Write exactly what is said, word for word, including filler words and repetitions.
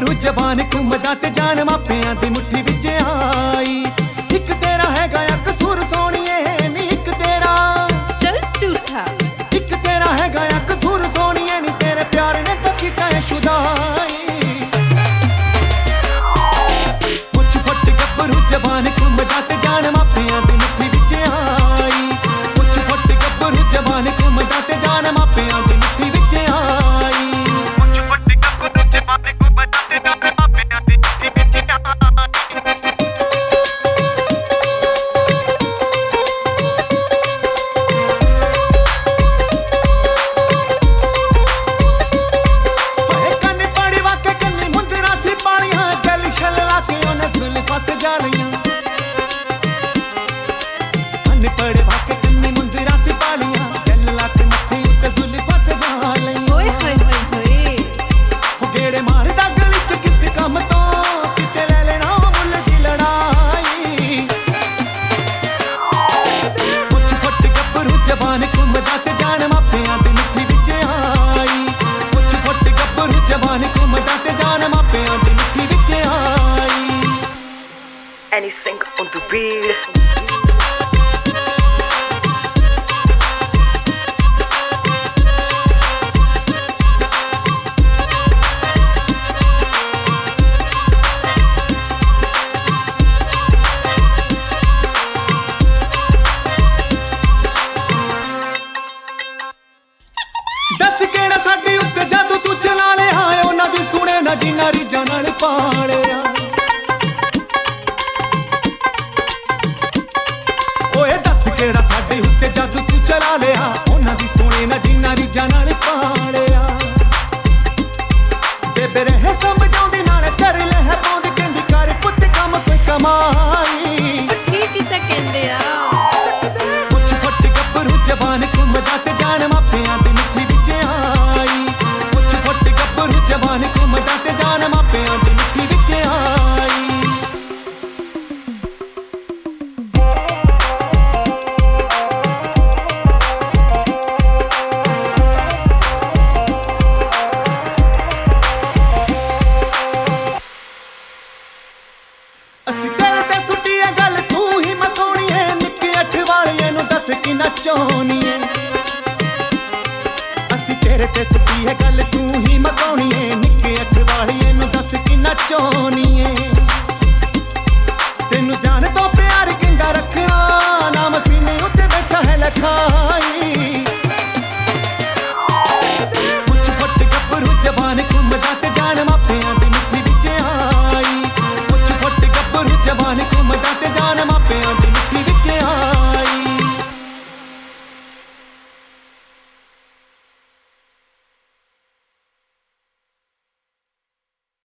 ਗੱਭਰੂ ਜਵਾਨ ਘੁੰਮਦਾ ਤੇ ਜਾਨ ਮਾਪਿਆਂ ਦੀ ਮੁੱਠੀ ਵਿੱਚ ਆਈ। ਇੱਕ ਤੇਰਾ ਹੈਗਾ ਆ ਕਸੂਰ ਸੋਹਣੀਏ ਨੀ ਇੱਕ ਤੇਰਾ ਚੱਲ ਝੂਠਾ, ਇੱਕ ਤੇਰਾ ਹੈਗਾ ਆ ਕਸੂਰ ਸੋਹਣੀਏ ਨੀ ਤੇਰੇ ਪਿਆਰ ਨੇ ਤਾਂ ਕੀਤਾ ਏ ਸ਼ੁਦਾਈ। ਮੁੱਛ ਫੁੱਟ ਗੱਭਰੂ ਜਵਾਨ ਘੁੰਮਦਾ ਤੇ ਜਾਨ ਮਾਪਿਆਂ ਦੀ ਮੁੱਠੀ ਵਿੱਚ ਆਈ। ਮੁੱਛ ਫੁੱਟ ਗੱਭਰੂ ਜਵਾਨ ਘੁੰਮਦਾ ਤੇ ਜਾਨ ਮਾਪਿਆਂ ਦੀ ਮੁੱਠੀ ਵਿੱਚ ਆਈ। ਮੁੱਛ ਫੁੱਟ ਗੱਭਰੂ ਜਵਾਨ ਘੁੰਮਦਾ ਤੇ ਜਾਨ ਮਾਪਿਆਂ ਦੀ ਮੁੱਠੀ ਵਿੱਚ ਆਈ। ਕੰਨ ਪੜੀ ਵਾਕੇ ਕੰਨੀ ਮੁੰਦਰਾਂ ਸੀ ਪਾਲੀਆਂ ਜਲ ਛਲ ਲਾ ਕੇ ਉਹਨੇ ਸੁਲ ਫਸ ਜਾਣੀਆਂ। ਕੰਨ ਪੜੇ ਵਾਕੇ ਕੰਨੀ ਮੁੰਦਰਾਂ ਸੀ ਪਾਲੀਆਂ ਜਲ ਲਾ ਕੇ ਮੱਥੇ ਉੱਤੇ ਸੁਲ ਫਸ ਜਾਣੀਆਂ। ਓਏ ਹੋਏ ਹੋਏ ਹੋਏ ਉਹ ਗੇੜੇ ਮਾਰਦਾ ਗਲੀ ਚ ਕਿਸ ਕੰਮ ਤੋਂ ਕਿਤੇ ਲੈ ਲੈਣਾ ਮੁੱਲ ਦੀ ਲੜਾਈ। ਮੁੱਛ ਫੁੱਟ ਗੱਭਰੂ ਜਵਾਨ ਘੁੰਮਦਾ ਤੇ ਜਾਨ ਮਾਪਿਆਂ ਦੀ ਮੁੱਠੀ ਵਿੱਚ ਆਈ। ਮੁੱਛ ਫੁੱਟ ਗੱਭਰੂ ਜਵਾਨ ਘੁੰਮਦਾ ਤੇ ਜਾਨ ਮਾਪਿਆਂ ਦੀ ਮੁੱਠੀ ਵਿੱਚ ਆਈ। Anything on the beat. ਦੱਸ ਕਿਹੜਾ ਸਾਡੇ ਉੱਤੇ ਜਾਦੂ ਤੂੰ ਚਲਾ ਲਿਆ ਉਹਨਾਂ ਦੀ ਸੁਣੇ ਨਾ ਜਿਨ੍ਹਾਂ ਰੀਝਾਂ ਨਾਲ ਪਾਲਿਆ। ਓਏ ਦੱਸ ਕਿਹੜਾ ਸਾਡੇ ਉੱਤੇ ਜਾਦੂ ਤੂੰ ਚਲਾ ਲਿਆ ਉਹਨਾਂ ਦੀ ਸੁਣੇ ਨਾ ਜਿਨ੍ਹਾਂ ਰੀਝਾਂ ਨਾਲ ਪਾਲਿਆ। ਬੇਬੇ ਰਹੇ ਸਮਝਾਉਂਦੀ ਨਾਲ ਕਰ ਲੈ ਪਾਉਂਦੀ ਕਹਿੰਦੀ ਕਰ ਪੁੱਤ ਕੰਮ ਕੋਈ ਕਮਾਈ। ਠੀਕ ਹੀ ਤਾਂ ਕਹਿੰਦੇ ਆ। ਮੁੱਛ ਫੁੱਟ ਗੱਭਰੂ ਜਵਾਨ ਘੁੰਮਦਾ ਤੇ ਜਾਨ ਮਾਪਿਆਂ ਦੀ ਮੁੱਠੀ ਵਿੱਚ ਆਈ। ਮੁੱਛ ਫੁੱਟ ਗੱਭਰੂ ਜਵਾਨ ਘੁੰਮਦਾ ਤੇ ਜਾਨ ਮਾਪਿਆਂ ਦੀ ਮੁੱਠੀ ਵਿੱਚ ਆਈ। ਅਸੀਂ ਤੇਰੇ ਤੇ ਸੁੱਟੀ ਏ ਗੱਲ ਤੂੰ ਹੀ ਮਥਾਉਣੀ ਏ ਨਿੱਕੇ ਅੱਠ ਵਾਲੀਏ ਨੂੰ ਦੱਸ ਕੀ ਨਚਾਉਣੀ ਏ। ਅਸੀਂ ਤੇਰੇ ਤੇ ਸੁੱਟੀ ਏ ਗੱਲ ਤੂੰ ਹੀ ਮਥਾਉਣੀ ਏ ਨਿੱਕੇ ਅੱਠ ਵਾਲੀਏ ਨੂੰ ਦੱਸ ਕੀ ਨਚਾਉਣੀ ਏ। ਤੈਨੂੰ ਜਾਨ ਤੋਂ ਪਿਆਰ ਕਿੰਦਾ ਰੱਖਣਾ ਨਾਮ ਸੀਨੇ ਉੱਤੇ ਬੈਠਾ ਹੈ ਲਖਾਈ। ਮੁੱਛ ਫੁੱਟ ਗੱਭਰੂ ਜਵਾਨ ਘੁੰਮਦਾ ਤੇ ਜਾਨ ਮਾਪੇ